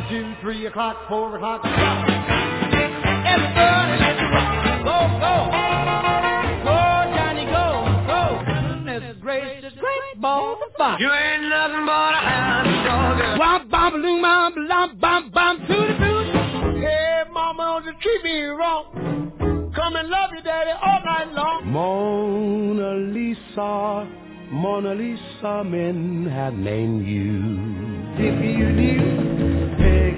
2, 3 o'clock, 4 o'clock. Everybody, let's rock. Go, go. Go, Johnny, go, go. Goodness gracious, great balls of fire. You ain't nothing but a hound dog. Womp, bom, loom, bom, lom, bom, bom, toot, toot. Hey, mama, don't you treat me wrong. Come and love you, daddy, all night long. Mona Lisa, men have named you. If you knew, Peggy